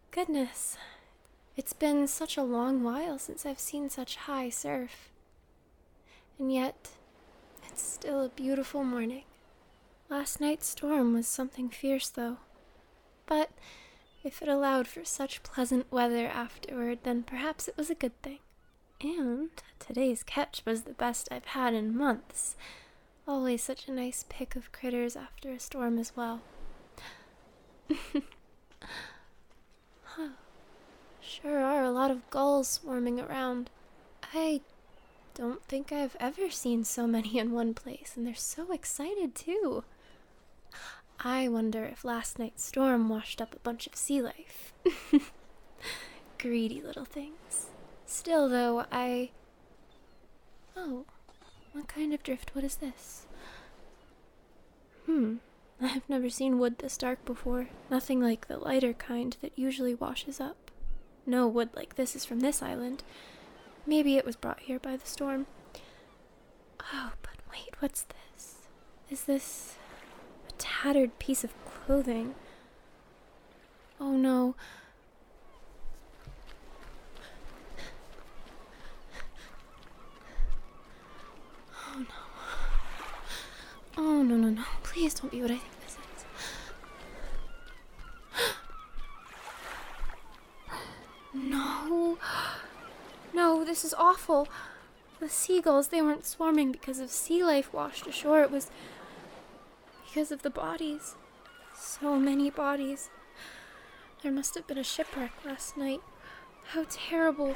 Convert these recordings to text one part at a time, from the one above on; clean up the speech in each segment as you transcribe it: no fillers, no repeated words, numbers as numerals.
Goodness, it's been such a long while since I've seen such high surf. And yet, it's still a beautiful morning. Last night's storm was something fierce, though. But if it allowed for such pleasant weather afterward, then perhaps it was a good thing. And today's catch was the best I've had in months. Always such a nice pick of critters after a storm as well. Huh. Sure are a lot of gulls swarming around. I don't think I've ever seen so many in one place, and they're so excited too. I wonder if last night's storm washed up a bunch of sea life. Greedy little things. Still, though, Oh, what kind of driftwood is this? I've never seen wood this dark before. Nothing like the lighter kind that usually washes up. No wood like this is from this island. Maybe it was brought here by the storm. Oh, but wait, what's this? Is this a tattered piece of clothing? Oh no. Oh no. Oh no. Please don't be what I think this is. No. No, this is awful. The seagulls, they weren't swarming because of sea life washed ashore. It was because of the bodies. So many bodies. There must have been a shipwreck last night. How terrible.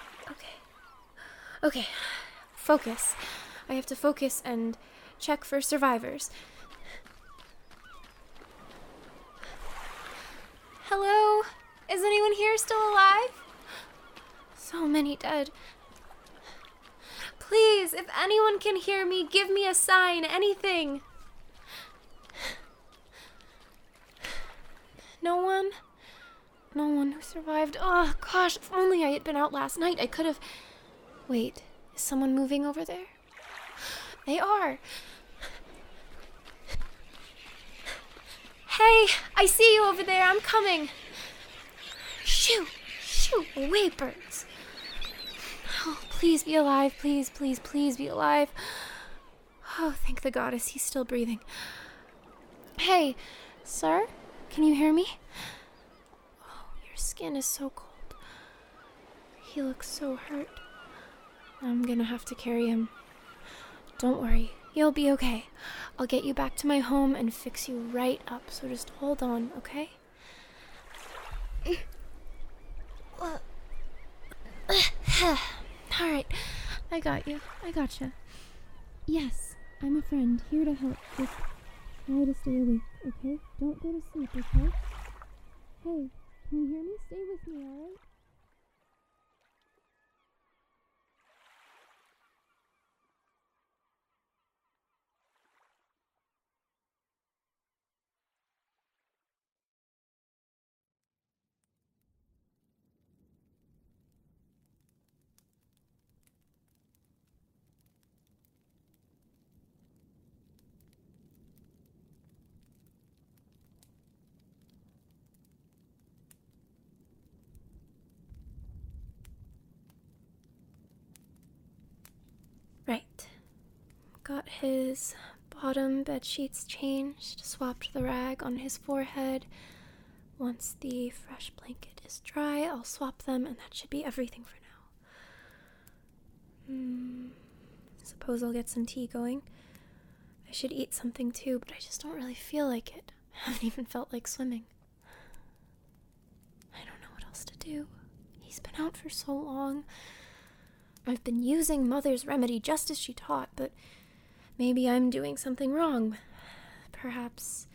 Okay. Focus. I have to focus and check for survivors. Hello? Is anyone here still alive? So many dead. Please, if anyone can hear me, give me a sign, anything. No one? No one who survived. Oh, gosh, if only I had been out last night, I could have... Wait, is someone moving over there? They are. Hey, I see you over there. I'm coming. Shoo away, birds. Oh, please be alive. Please be alive. Oh, thank the goddess, he's still breathing. Hey, sir, can you hear me? Oh, your skin is so cold. He looks so hurt. I'm gonna have to carry him. Don't worry, you'll be okay. I'll get you back to my home and fix you right up, so just hold on, okay? Alright, I got you. I gotcha. Yes, I'm a friend, here to help. Just try to stay awake, okay? Don't go to sleep, okay? Hey, can you hear me? Stay with me, alright? Right. Got his bottom bed sheets changed, swapped the rag on his forehead. Once the fresh blanket is dry, I'll swap them, and that should be everything for now. Suppose I'll get some tea going. I should eat something too, but I just don't really feel like it. I haven't even felt like swimming. I don't know what else to do. He's been out for so long. I've been using Mother's remedy just as she taught, but maybe I'm doing something wrong. Perhaps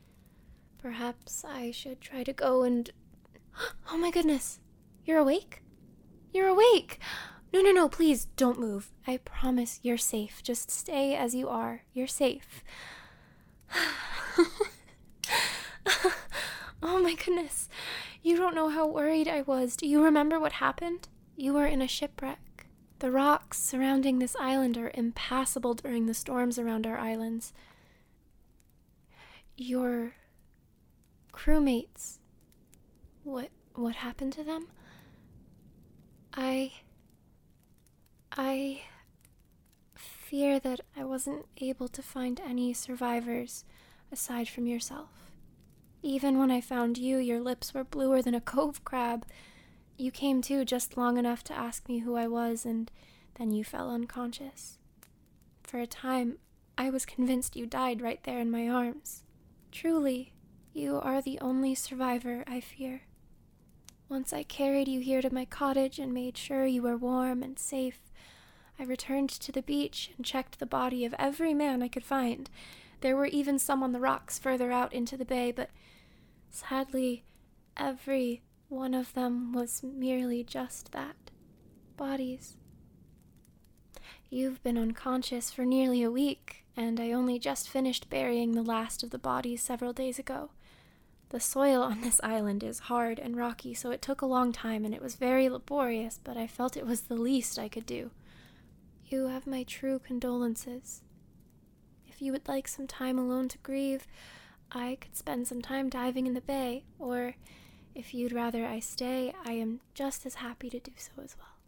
I should try to go and... Oh my goodness! You're awake? You're awake! No, please don't move. I promise you're safe. Just stay as you are. You're safe. Oh my goodness. You don't know how worried I was. Do you remember what happened? You were in a shipwreck. The rocks surrounding this island are impassable during the storms around our islands. Your crewmates. what happened to them? I fear that I wasn't able to find any survivors aside from yourself. Even when I found you, your lips were bluer than a cove crab. You came to just long enough to ask me who I was, and then you fell unconscious. For a time, I was convinced you died right there in my arms. Truly, you are the only survivor I fear. Once I carried you here to my cottage and made sure you were warm and safe, I returned to the beach and checked the body of every man I could find. There were even some on the rocks further out into the bay, but sadly, every one of them was merely just that. Bodies. You've been unconscious for nearly a week, and I only just finished burying the last of the bodies several days ago. The soil on this island is hard and rocky, so it took a long time and it was very laborious, but I felt it was the least I could do. You have my true condolences. If you would like some time alone to grieve, I could spend some time diving in the bay, or if you'd rather I stay, I am just as happy to do so as well.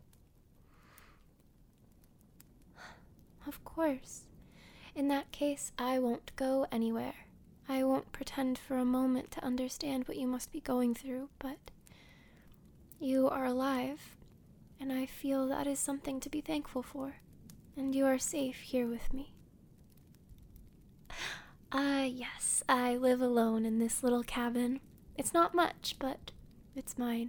Of course. In that case, I won't go anywhere. I won't pretend for a moment to understand what you must be going through, but you are alive, and I feel that is something to be thankful for, and you are safe here with me. Yes, I live alone in this little cabin. It's not much, but it's mine.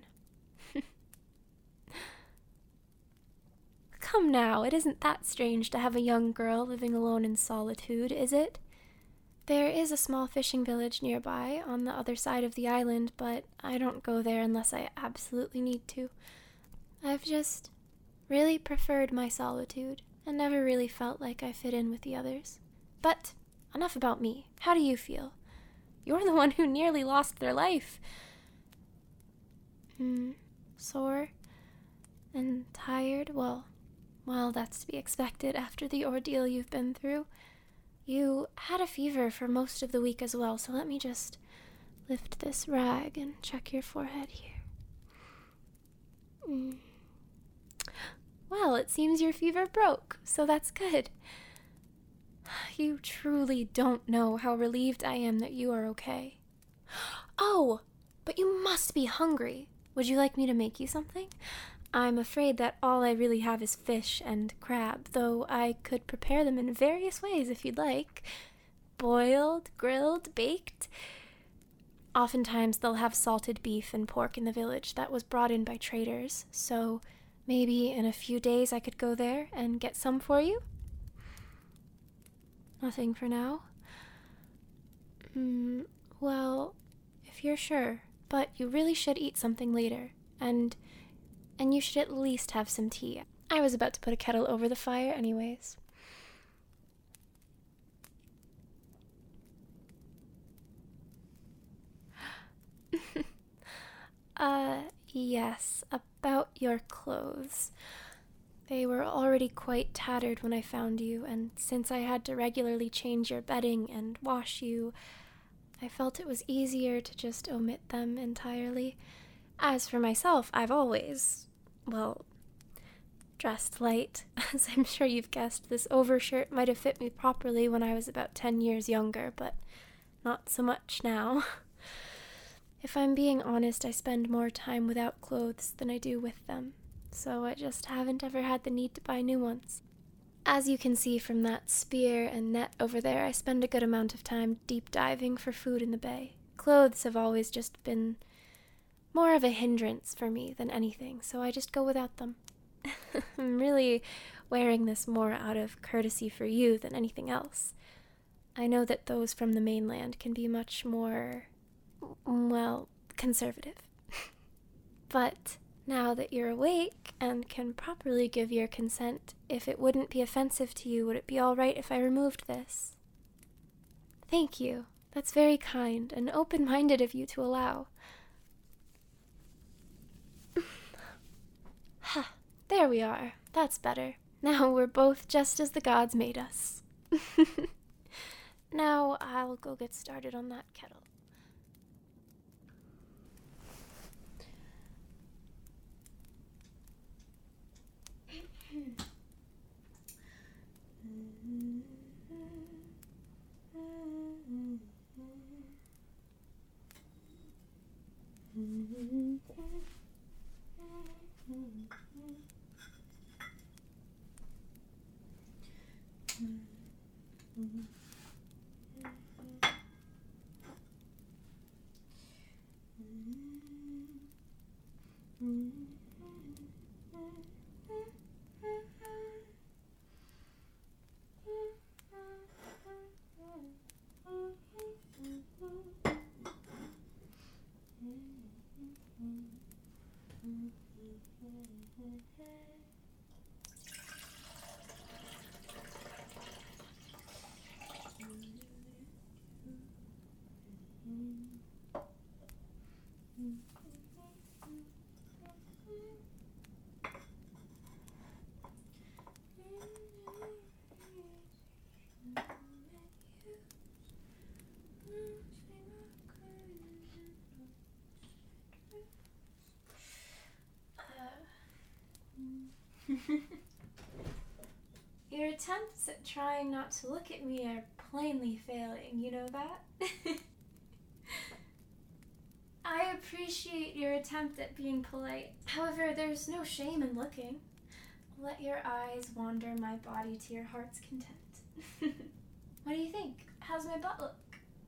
Come now, it isn't that strange to have a young girl living alone in solitude, is it? There is a small fishing village nearby on the other side of the island, but I don't go there unless I absolutely need to. I've just really preferred my solitude and never really felt like I fit in with the others. But enough about me. How do you feel? You're the one who nearly lost their life. Sore and tired? Well, that's to be expected after the ordeal you've been through. You had a fever for most of the week as well, so let me just lift this rag and check your forehead here. Well, it seems your fever broke, so that's good. You truly don't know how relieved I am that you are okay. Oh, but you must be hungry. Would you like me to make you something? I'm afraid that all I really have is fish and crab, though I could prepare them in various ways if you'd like. Boiled, grilled, baked. Oftentimes they'll have salted beef and pork in the village that was brought in by traders, so maybe in a few days I could go there and get some for you? Nothing for now? Well, if you're sure, but you really should eat something later, and you should at least have some tea. I was about to put a kettle over the fire anyways. Yes, about your clothes. They were already quite tattered when I found you, and since I had to regularly change your bedding and wash you, I felt it was easier to just omit them entirely. As for myself, I've always, dressed light. As I'm sure you've guessed, this overshirt might have fit me properly when I was about 10 years younger, but not so much now. If I'm being honest, I spend more time without clothes than I do with them, so I just haven't ever had the need to buy new ones. As you can see from that spear and net over there, I spend a good amount of time deep diving for food in the bay. Clothes have always just been more of a hindrance for me than anything, so I just go without them. I'm really wearing this more out of courtesy for you than anything else. I know that those from the mainland can be much more, conservative. But now that you're awake and can properly give your consent, if it wouldn't be offensive to you, would it be all right if I removed this? Thank you. That's very kind and open-minded of you to allow. There we are. That's better. Now we're both just as the gods made us. Now I'll go get started on that kettle. Your attempts at trying not to look at me are plainly failing, you know that? I appreciate your attempt at being polite. However, there's no shame in looking. Let your eyes wander my body to your heart's content. What do you think? How's my butt look?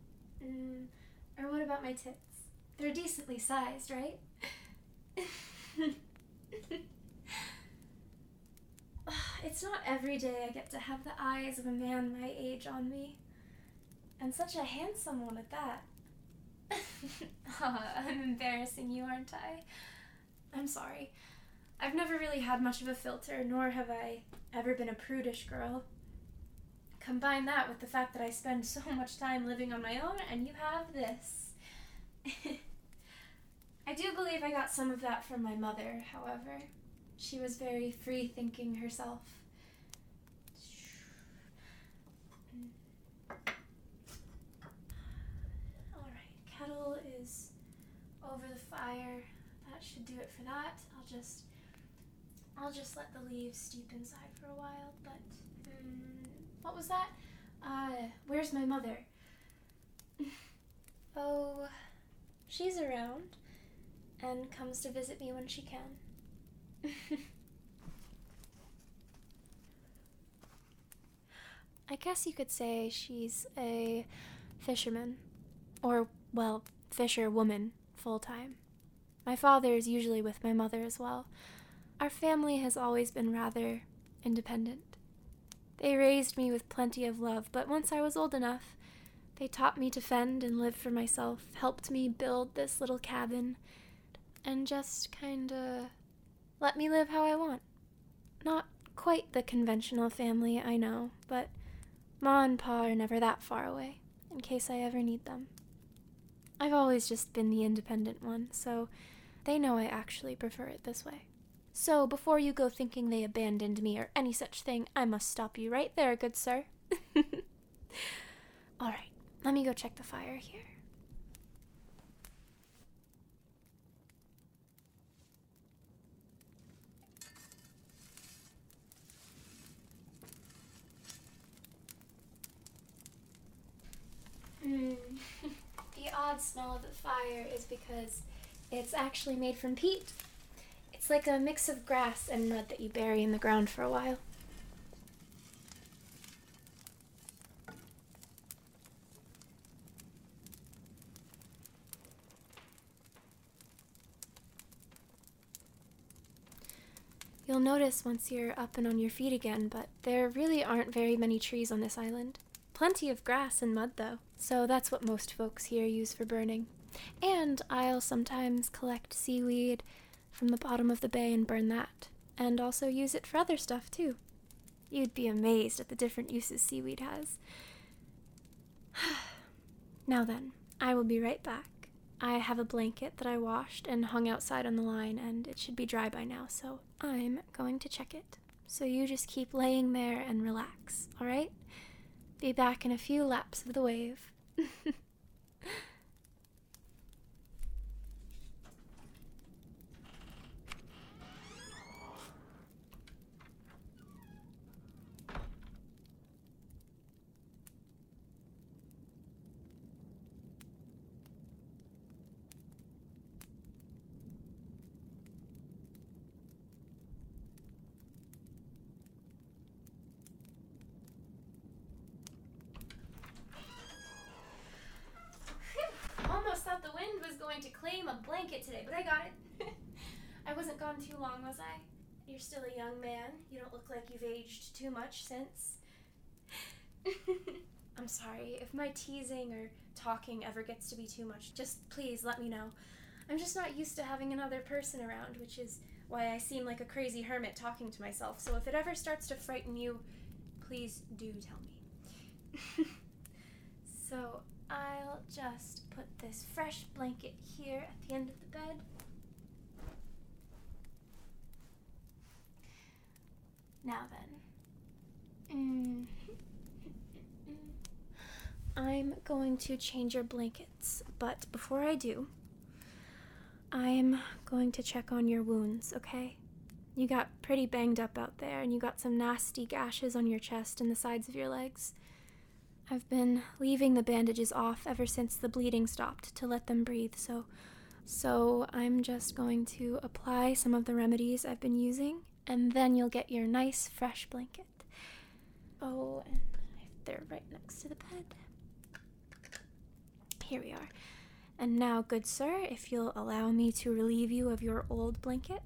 Or what about my tits? They're decently sized, right? It's not every day I get to have the eyes of a man my age on me. And such a handsome one at that. I'm embarrassing you, aren't I? I'm sorry. I've never really had much of a filter, nor have I ever been a prudish girl. Combine that with the fact that I spend so much time living on my own, and you have this. I do believe I got some of that from my mother, however. She was very free-thinking herself. Alright, kettle is over the fire. That should do it for that. I'll just let the leaves steep inside for a while, but what was that? Where's my mother? Oh, she's around and comes to visit me when she can. I guess you could say she's a fisherman, or, well, fisherwoman, full-time. My father is usually with my mother as well. Our family has always been rather independent. They raised me with plenty of love, but once I was old enough, they taught me to fend and live for myself, helped me build this little cabin, and just kinda let me live how I want. Not quite the conventional family, I know, but Ma and Pa are never that far away, in case I ever need them. I've always just been the independent one, so they know I actually prefer it this way. So, before you go thinking they abandoned me or any such thing, I must stop you right there, good sir. Alright, let me go check the fire here. The odd smell of the fire is because it's actually made from peat. It's like a mix of grass and mud that you bury in the ground for a while. You'll notice once you're up and on your feet again, but there really aren't very many trees on this island. Plenty of grass and mud, though, so that's what most folks here use for burning. And I'll sometimes collect seaweed from the bottom of the bay and burn that, and also use it for other stuff, too. You'd be amazed at the different uses seaweed has. Now then, I will be right back. I have a blanket that I washed and hung outside on the line, and it should be dry by now, so I'm going to check it. So you just keep laying there and relax, alright? Be back in a few laps of the wave. going to claim a blanket today, but I got it. I wasn't gone too long, was I? You're still a young man. You don't look like you've aged too much since. I'm sorry, if my teasing or talking ever gets to be too much, just please let me know. I'm just not used to having another person around, which is why I seem like a crazy hermit talking to myself. So if it ever starts to frighten you, please do tell me. So I'll just put this fresh blanket here at the end of the bed. Now then. I'm going to change your blankets, but before I do, I'm going to check on your wounds, okay? You got pretty banged up out there, and you got some nasty gashes on your chest and the sides of your legs. I've been leaving the bandages off ever since the bleeding stopped to let them breathe, so I'm just going to apply some of the remedies I've been using, and then you'll get your nice fresh blanket. Oh, and they're right next to the bed. Here we are. And now, good sir, if you'll allow me to relieve you of your old blanket.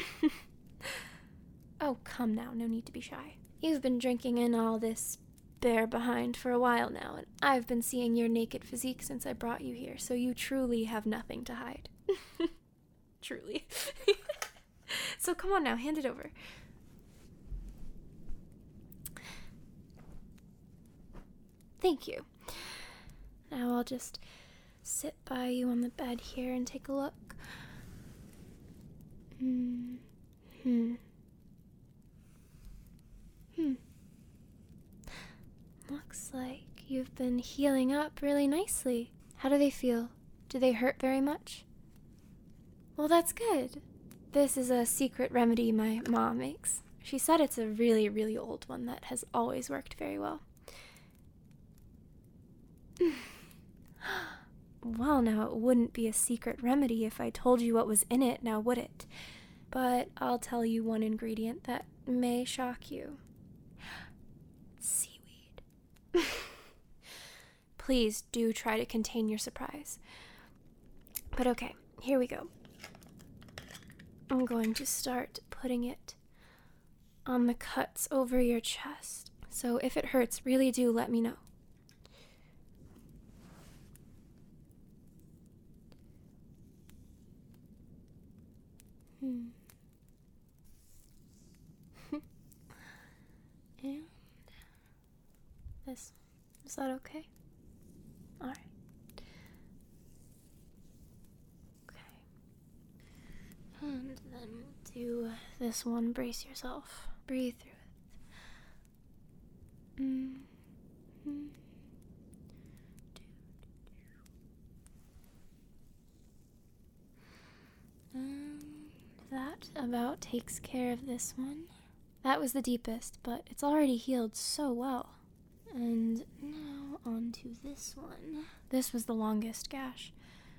Oh, come now, no need to be shy. You've been drinking in all this bear behind for a while now, and I've been seeing your naked physique since I brought you here, so you truly have nothing to hide. Truly. So come on now, hand it over. Thank you. Now I'll just sit by you on the bed here and take a look. Looks like you've been healing up really nicely. How do they feel? Do they hurt very much? Well, that's good. This is a secret remedy my mom makes. She said it's a really, really old one that has always worked very well. Well, now it wouldn't be a secret remedy if I told you what was in it, now would it? But I'll tell you one ingredient that may shock you. Seaweed. Please do try to contain your surprise. But okay, here we go. I'm going to start putting it on the cuts over your chest. So if it hurts, really do let me know. And this, is that okay? Alright. Okay. And then we'll do this one. Brace yourself. Breathe through it. And that about takes care of this one. That was the deepest, but it's already healed so well. And now on to this one. This was the longest gash.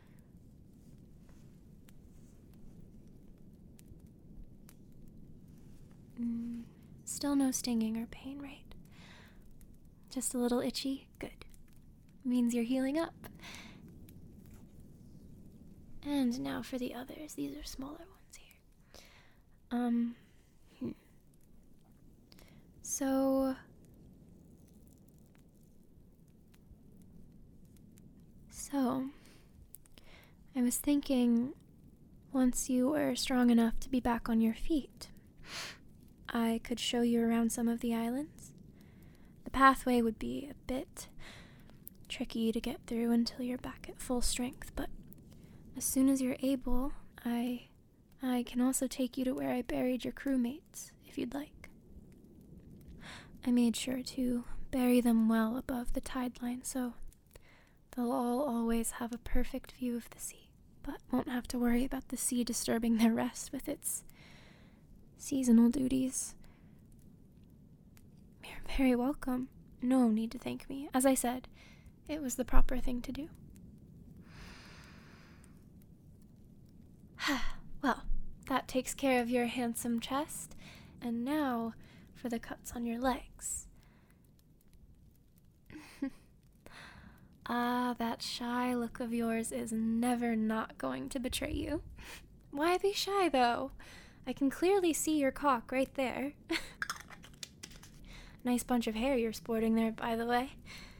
Still no stinging or pain, right? Just a little itchy? Good. Means you're healing up. And now for the others. These are smaller ones here. So, I was thinking, once you were strong enough to be back on your feet, I could show you around some of the islands. The pathway would be a bit tricky to get through until you're back at full strength, but as soon as you're able, I can also take you to where I buried your crewmates, if you'd like. I made sure to bury them well above the tide line, so they'll all always have a perfect view of the sea, but won't have to worry about the sea disturbing their rest with its seasonal duties. You're very welcome. No need to thank me. As I said, it was the proper thing to do. Well, that takes care of your handsome chest, and now for the cuts on your legs. Ah, that shy look of yours is never not going to betray you. Why be shy, though? I can clearly see your cock right there. Nice bunch of hair you're sporting there, by the way.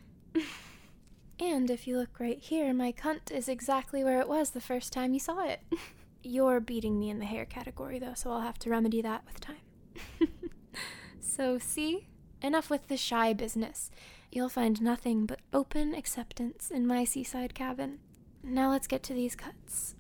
And if you look right here, my cunt is exactly where it was the first time you saw it. You're beating me in the hair category, though, so I'll have to remedy that with time. So, see? Enough with the shy business. You'll find nothing but open acceptance in my seaside cabin. Now let's get to these cuts.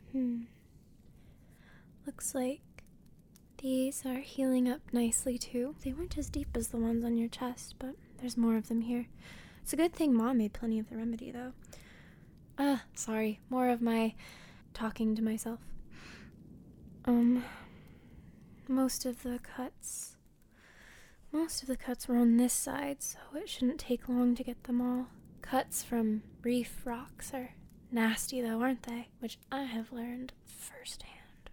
Looks like these are healing up nicely, too. They weren't as deep as the ones on your chest, but there's more of them here. It's a good thing Mom made plenty of the remedy, though. Sorry. More of my talking to myself. Most of the cuts were on this side, so it shouldn't take long to get them all. Cuts from reef rocks are nasty, though, aren't they? Which I have learned firsthand.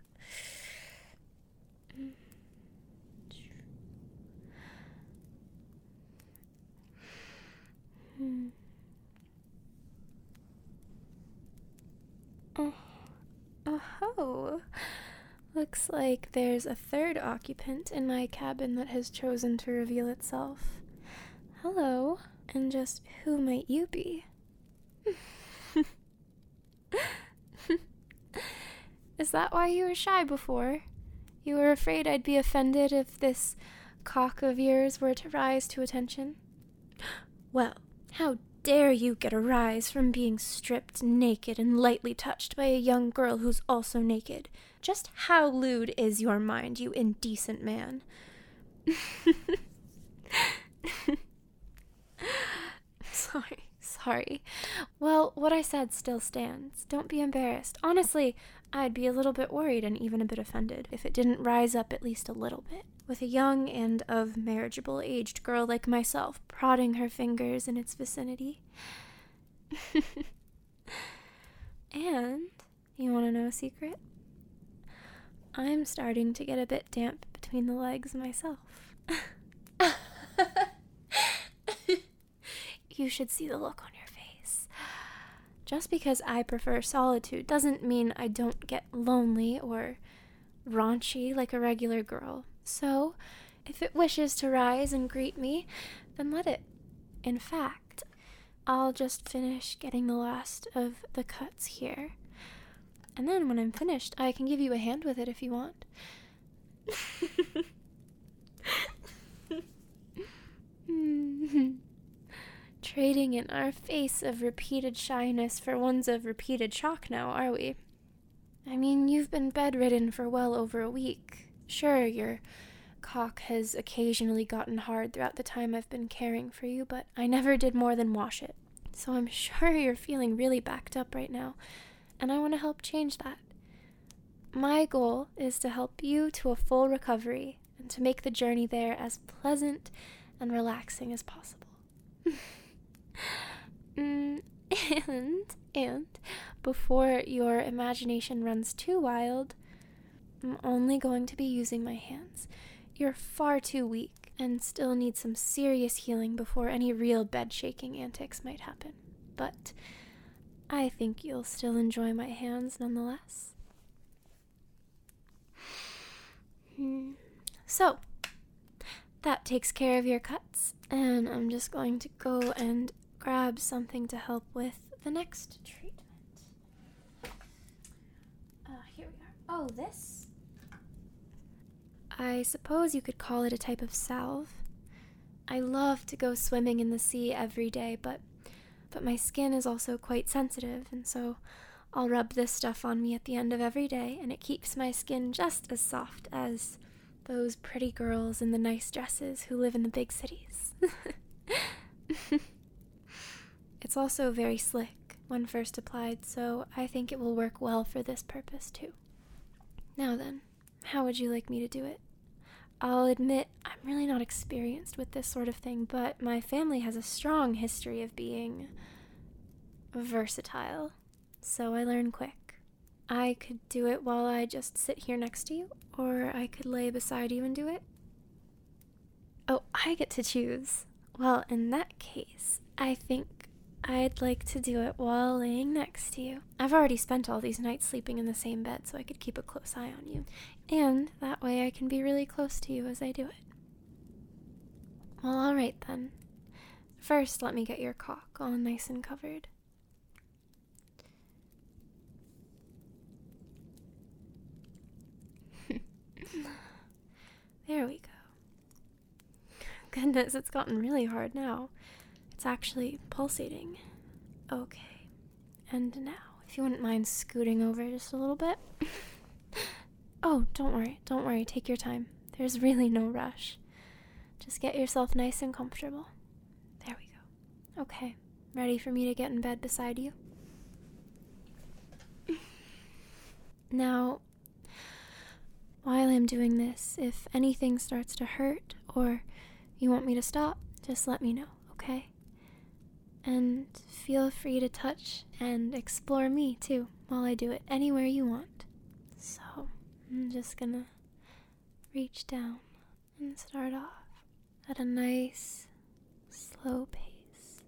Oh, looks like there's a third occupant in my cabin that has chosen to reveal itself. Hello, and just who might you be? Is that why you were shy before? You were afraid I'd be offended if this cock of yours were to rise to attention? Well, how dare you get a rise from being stripped naked and lightly touched by a young girl who's also naked? Just how lewd is your mind, you indecent man? Sorry. Well, what I said still stands. Don't be embarrassed. Honestly, I'd be a little bit worried and even a bit offended if it didn't rise up at least a little bit. With a young and of marriageable aged girl like myself prodding her fingers in its vicinity. And, you want to know a secret? I'm starting to get a bit damp between the legs myself. You should see the look on your face. Just because I prefer solitude doesn't mean I don't get lonely or raunchy like a regular girl. So, if it wishes to rise and greet me, then let it. In fact, I'll just finish getting the last of the cuts here. And then when I'm finished, I can give you a hand with it if you want. Trading in our face of repeated shyness for ones of repeated shock now, are we? I mean, you've been bedridden for well over a week. Sure, your cock has occasionally gotten hard throughout the time I've been caring for you, but I never did more than wash it. So I'm sure you're feeling really backed up right now, and I want to help change that. My goal is to help you to a full recovery and to make the journey there as pleasant and relaxing as possible. And before your imagination runs too wild, I'm only going to be using my hands. You're far too weak and still need some serious healing before any real bed-shaking antics might happen. But I think you'll still enjoy my hands nonetheless. So, that takes care of your cuts, and I'm just going to go and grab something to help with the next treatment. Here we are. Oh, this? I suppose you could call it a type of salve. I love to go swimming in the sea every day, but my skin is also quite sensitive, and so I'll rub this stuff on me at the end of every day, and it keeps my skin just as soft as those pretty girls in the nice dresses who live in the big cities. It's also very slick when first applied, so I think it will work well for this purpose too. Now then, how would you like me to do it? I'll admit I'm really not experienced with this sort of thing, but my family has a strong history of being versatile, so I learn quick. I could do it while I just sit here next to you, or I could lay beside you and do it. Oh, I get to choose. Well, in that case, I think I'd like to do it while laying next to you. I've already spent all these nights sleeping in the same bed, so I could keep a close eye on you. And that way I can be really close to you as I do it. Well, alright then. First, let me get your cock all nice and covered. There we go. Goodness, it's gotten really hard now. It's actually pulsating. Okay. And now, if you wouldn't mind scooting over just a little bit. Oh, don't worry, take your time. There's really no rush. Just get yourself nice and comfortable. There we go. Okay, ready for me to get in bed beside you? Now, while I'm doing this, if anything starts to hurt or you want me to stop, just let me know, okay? And feel free to touch and explore me too while I do it anywhere you want. So, I'm just gonna reach down and start off at a nice, slow pace.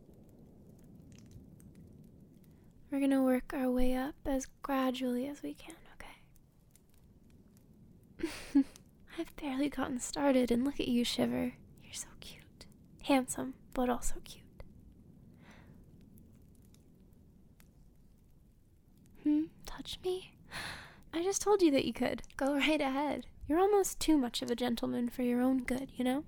We're gonna work our way up as gradually as we can, okay? I've barely gotten started and look at you shiver. You're so cute. Handsome, but also cute. Touch me? I just told you that you could. Go right ahead. You're almost too much of a gentleman for your own good, you know?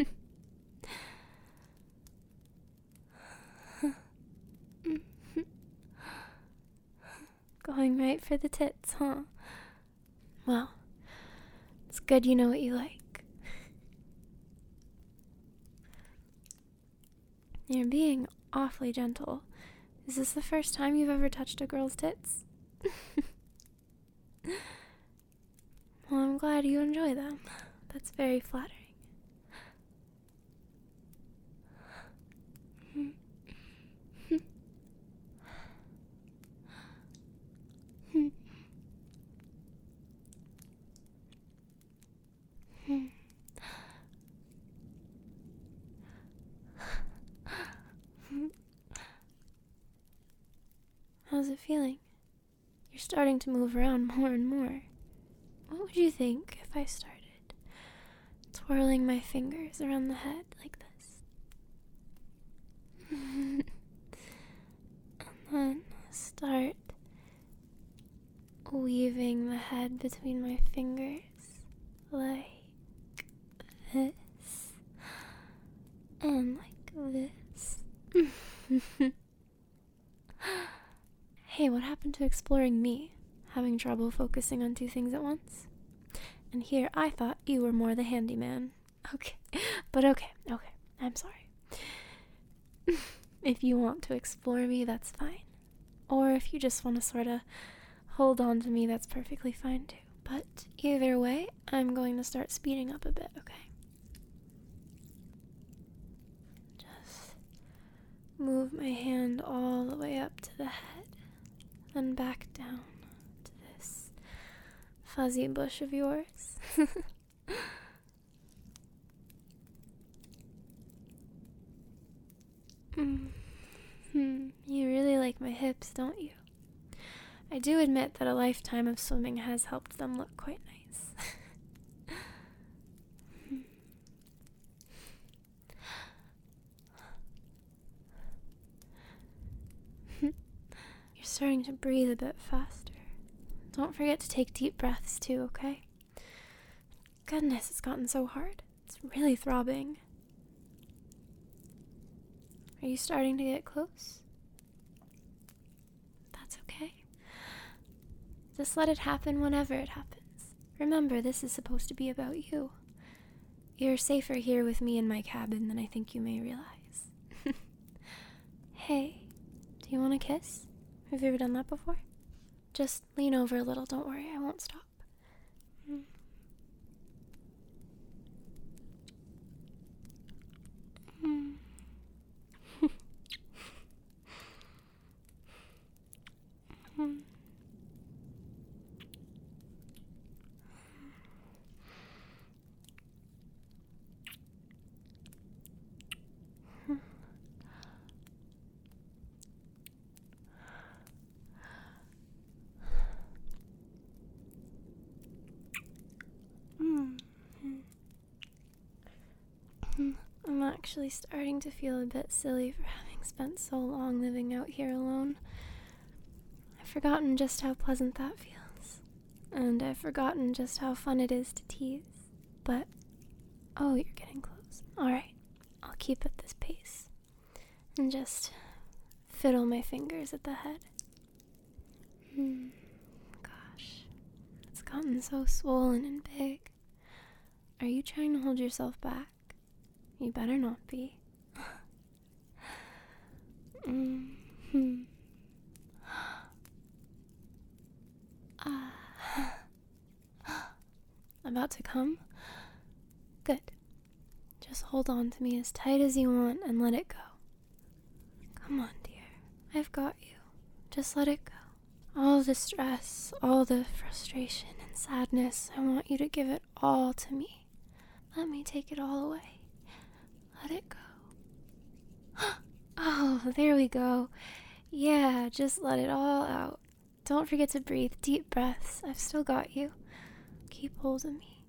Going right for the tits, huh? Well, it's good you know what you like. You're being awfully gentle. Is this the first time you've ever touched a girl's tits? Well, I'm glad you enjoy them. That's very flattering. How's it feeling? You're starting to move around more and more. What would you think if I started twirling my fingers around the head like this? And then start weaving the head between my fingers like this and like this. Hey, what happened to exploring me? Having trouble focusing on two things at once? And here I thought you were more the handyman. Okay, but okay, I'm sorry. If you want to explore me, that's fine. Or if you just want to sort of hold on to me, that's perfectly fine too. But either way, I'm going to start speeding up a bit, okay? Just move my hand all the way up to the head, then back down to this fuzzy bush of yours. You really like my hips, don't you? I do admit that a lifetime of swimming has helped them look quite nice. You're starting to breathe a bit faster. Don't forget to take deep breaths too, okay? Goodness, it's gotten so hard. It's really throbbing. Are you starting to get close? That's okay. Just let it happen whenever it happens. Remember, this is supposed to be about you. You're safer here with me in my cabin than I think you may realize. Hey, do you want a kiss? Have you ever done that before? Just lean over a little, don't worry, I won't stop. actually starting to feel a bit silly for having spent so long living out here alone. I've forgotten just how pleasant that feels. And I've forgotten just how fun it is to tease. But, oh, you're getting close. Alright, I'll keep at this pace. And just fiddle my fingers at the head. Gosh, it's gotten so swollen and big. Are you trying to hold yourself back? You better not be. About to come? Good. Just hold on to me as tight as you want and let it go. Come on, dear. I've got you. Just let it go. All the stress, all the frustration and sadness, I want you to give it all to me. Let me take it all away. Let it go. Oh, there we go. Yeah, just let it all out. Don't forget to breathe deep breaths. I've still got you. Keep hold of me.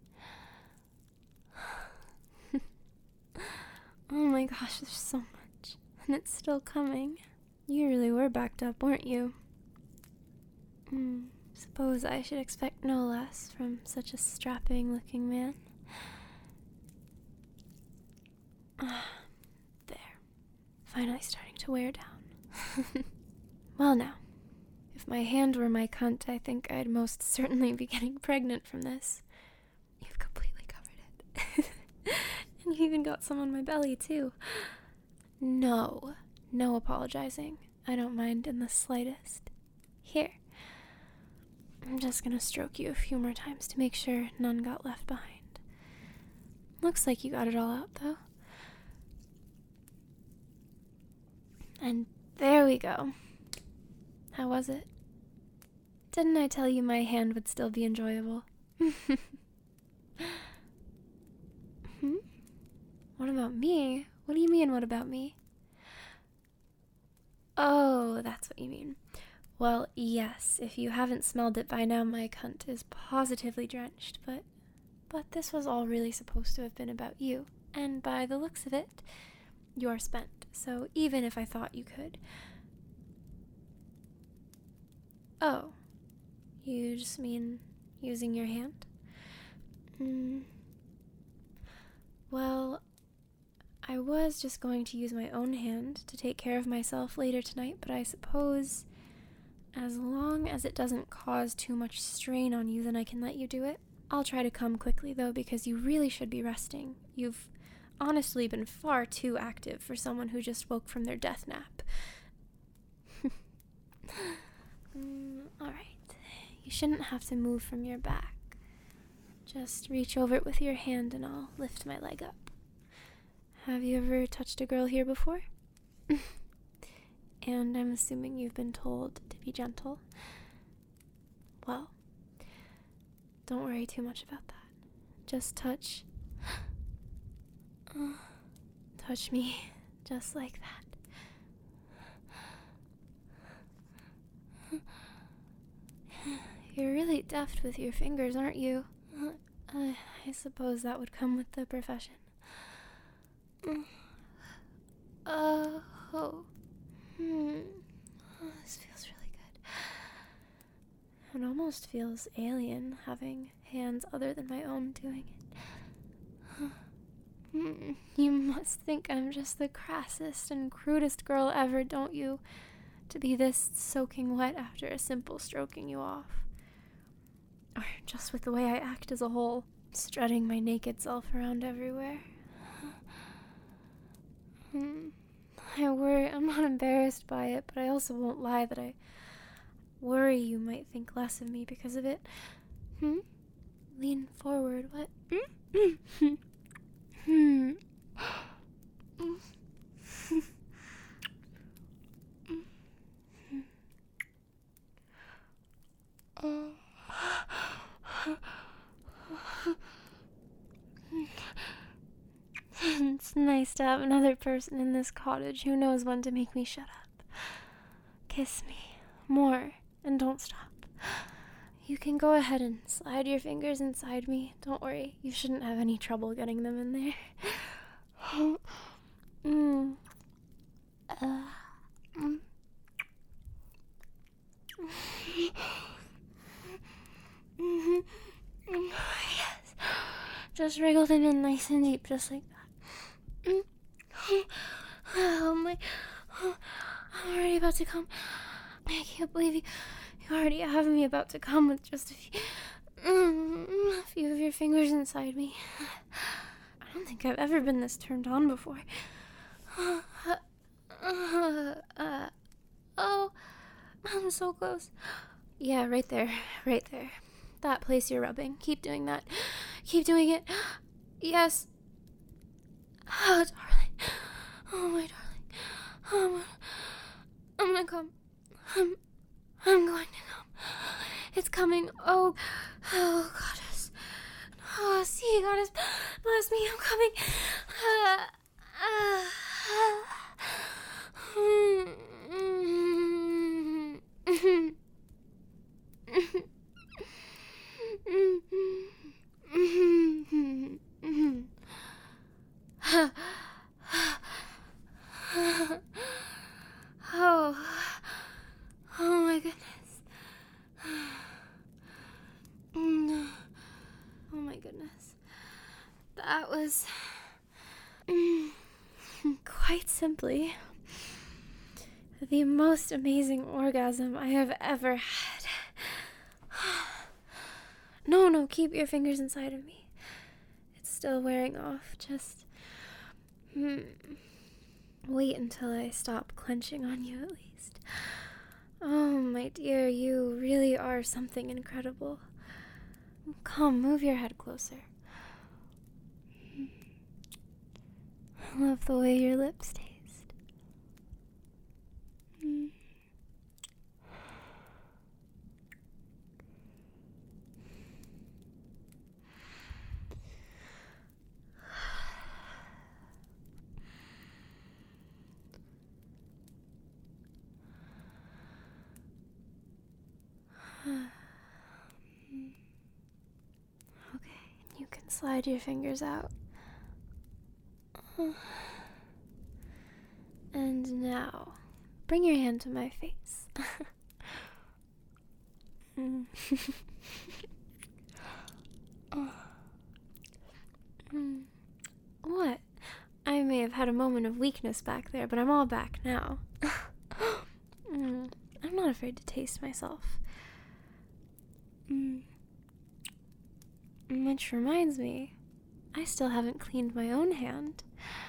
Oh my gosh, there's so much. And it's still coming. You really were backed up, weren't you? Suppose I should expect no less from such a strapping-looking man. There. Finally starting to wear down. Well now, if my hand were my cunt, I think I'd most certainly be getting pregnant from this. You've completely covered it. And you even got some on my belly, too. No apologizing. I don't mind in the slightest. Here. I'm just gonna stroke you a few more times to make sure none got left behind. Looks like you got it all out, though. And there we go. How was it? Didn't I tell you my hand would still be enjoyable? What about me? What do you mean, what about me? Oh, that's what you mean. Well, yes, if you haven't smelled it by now, my cunt is positively drenched, but this was all really supposed to have been about you, and by the looks of it, you're spent, so even if I thought you could... Oh, you just mean using your hand? Well, I was just going to use my own hand to take care of myself later tonight, but I suppose as long as it doesn't cause too much strain on you, then I can let you do it. I'll try to come quickly, though, because you really should be resting. You've honestly been far too active for someone who just woke from their death nap. Alright. You shouldn't have to move from your back. Just reach over it with your hand and I'll lift my leg up. Have you ever touched a girl here before? And I'm assuming you've been told to be gentle. Well, don't worry too much about that. Just touch me, just like that. You're really deft with your fingers, aren't you? I suppose that would come with the profession. Oh, this feels really good. It almost feels alien, having hands other than my own doing it. You must think I'm just the crassest and crudest girl ever, don't you? To be this soaking wet after a simple stroking you off. Or just with the way I act as a whole, strutting my naked self around everywhere. I'm not embarrassed by it, but I also won't lie that I worry you might think less of me because of it. Lean forward, what? It's nice to have another person in this cottage who knows when to make me shut up. Kiss me. More. And don't stop. You can go ahead and slide your fingers inside me. Don't worry. You shouldn't have any trouble getting them in there. Mm. Mm. Yes. Just wriggled him in nice and deep, just like that. Oh my. I'm already about to come. I can't believe you already have me about to come with just a few of your fingers inside me. I don't think I've ever been this turned on before. Oh, I'm so close. Yeah, right there. Right there. That place you're rubbing. Keep doing that. Keep doing it. Yes. Oh, darling. Oh, my darling. I'm gonna come. I'm going to come. It's coming. Oh, goddess. Oh, see, goddess. Bless me. I'm coming. Oh, oh my goodness. Oh my goodness. That was quite simply the most amazing orgasm I have ever had. No, keep your fingers inside of me. It's still wearing off. Just wait until I stop clenching on you at least. Oh, my dear, you really are something incredible. Come, move your head closer. I love the way your lips taste. Okay, you can slide your fingers out. And now, bring your hand to my face. What? I may have had a moment of weakness back there, but I'm all back now. I'm not afraid to taste myself. Which reminds me, I still haven't cleaned my own hand.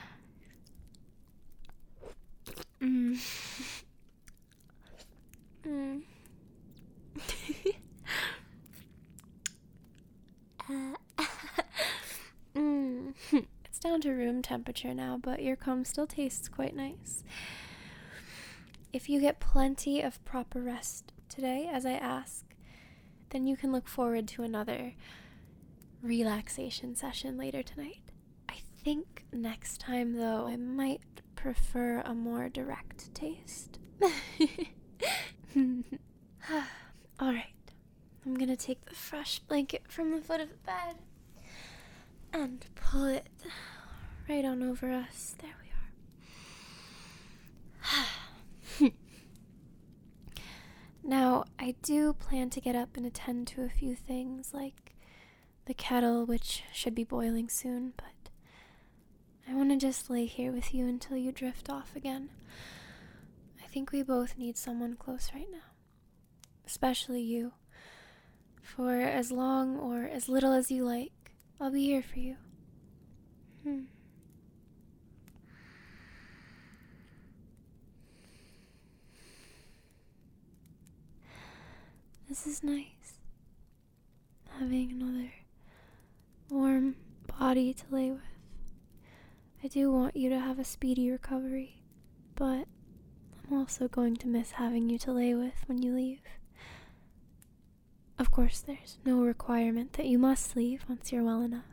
It's down to room temperature now, but your cum still tastes quite nice. If you get plenty of proper rest today, as I ask, then you can look forward to another relaxation session later tonight. I think next time, though, I might prefer a more direct taste. Alright, I'm gonna take the fresh blanket from the foot of the bed and pull it right on over us. There we are. Now, I do plan to get up and attend to a few things, like the kettle, which should be boiling soon, but I want to just lay here with you until you drift off again. I think we both need someone close right now, especially you. For as long or as little as you like, I'll be here for you. This is nice. Having another warm body to lay with. I do want you to have a speedy recovery, but I'm also going to miss having you to lay with when you leave. Of course, there's no requirement that you must leave once you're well enough.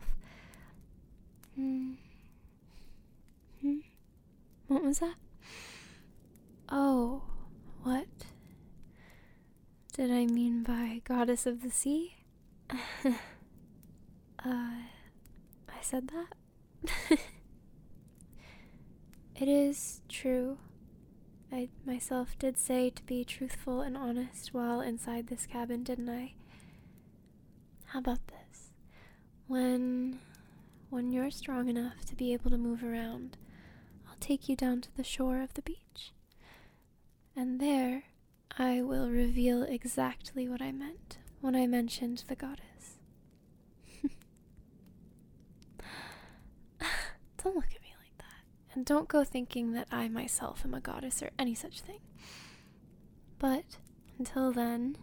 What was that? Oh, what did I mean by goddess of the sea? I said that? It is true. I myself did say to be truthful and honest while inside this cabin, didn't I? How about this? When you're strong enough to be able to move around, I'll take you down to the shore of the beach. And there, I will reveal exactly what I meant when I mentioned the goddess. Don't look at me like that. And don't go thinking that I myself am a goddess or any such thing. But until then,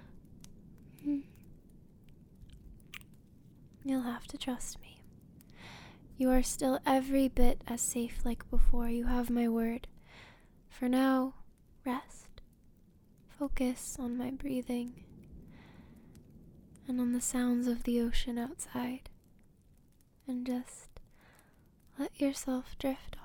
you'll have to trust me. You are still every bit as safe like before. You have my word. For now, rest. Focus on my breathing and on the sounds of the ocean outside. And just let yourself drift